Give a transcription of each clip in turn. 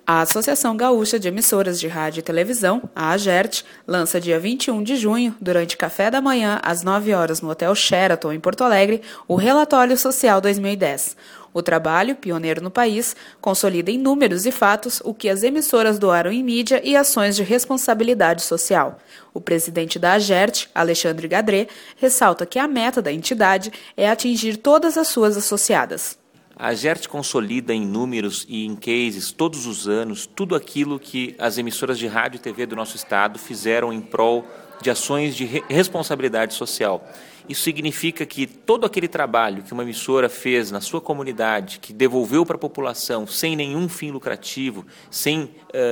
A Associação Gaúcha de Emissoras de Rádio e Televisão, a AGERT, lança dia 21 de junho, durante café da manhã, às 9 horas no Hotel Sheraton, em Porto Alegre, o Relatório Social 2010. O trabalho, pioneiro no país, consolida em números e fatos o que as emissoras doaram em mídia e ações de responsabilidade social. O presidente da AGERT, Alexandre Gadret, ressalta que a meta da entidade é atingir todas as suas associadas. A AGERT consolida em números e em cases todos os anos tudo aquilo que as emissoras de rádio e TV do nosso estado fizeram em prol de ações de responsabilidade social. Isso significa que todo aquele trabalho que uma emissora fez na sua comunidade, que devolveu para a população sem nenhum fim lucrativo, sem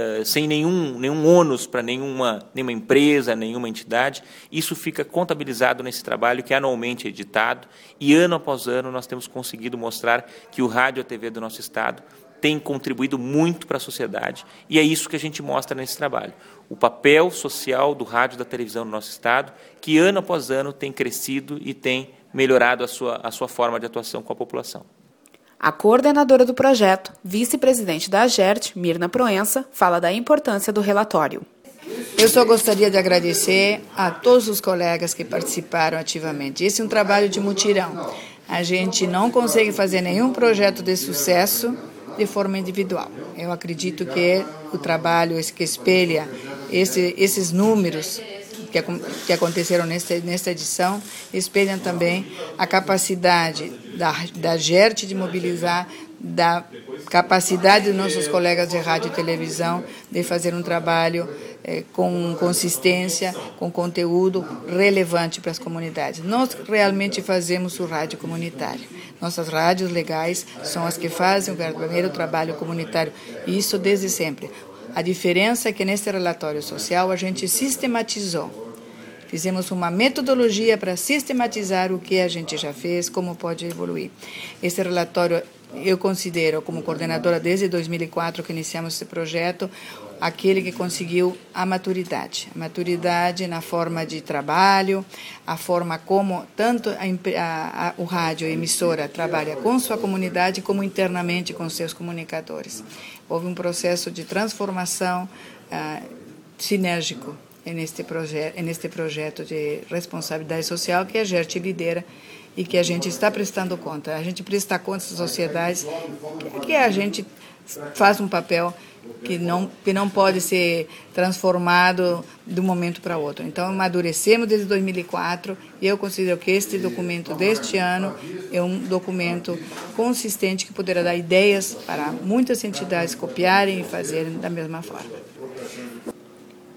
nenhum ônus para nenhuma empresa, nenhuma entidade, isso fica contabilizado nesse trabalho que anualmente é editado e ano após ano nós temos conseguido mostrar que o rádio e a TV do nosso estado tem contribuído muito para a sociedade e é isso que a gente mostra nesse trabalho. O papel social do rádio e da televisão no nosso estado, que ano após ano tem crescido e tem melhorado a sua forma de atuação com a população. A coordenadora do projeto, vice-presidente da AGERT, Mirna Proença, fala da importância do relatório. Eu só gostaria de agradecer a todos os colegas que participaram ativamente. Esse é um trabalho de mutirão. A gente não consegue fazer nenhum projeto de sucesso de forma individual. Eu acredito que o trabalho que espelha esses números que aconteceram nesta edição espelham também a capacidade da GERT de mobilizar, da capacidade dos nossos colegas de rádio e televisão de fazer um trabalho com consistência, com conteúdo relevante para as comunidades. Nós realmente fazemos o rádio comunitário. Nossas rádios legais são as que fazem o verdadeiro trabalho comunitário, e isso desde sempre. A diferença é que neste relatório social a gente sistematizou. Fizemos uma metodologia para sistematizar o que a gente já fez, como pode evoluir. Esse relatório eu considero, como coordenadora desde 2004 que iniciamos esse projeto, aquele que conseguiu a maturidade. A maturidade na forma de trabalho, a forma como tanto o rádio, a emissora, trabalha com sua comunidade, como internamente com seus comunicadores. Houve um processo de transformação sinérgico neste projeto de responsabilidade social que a GERT lidera e que a gente está prestando conta. A gente presta conta às sociedades que a gente faz um papel que não pode ser transformado de um momento para outro. Então, amadurecemos desde 2004 e eu considero que este documento deste ano é um documento consistente que poderá dar ideias para muitas entidades copiarem e fazerem da mesma forma.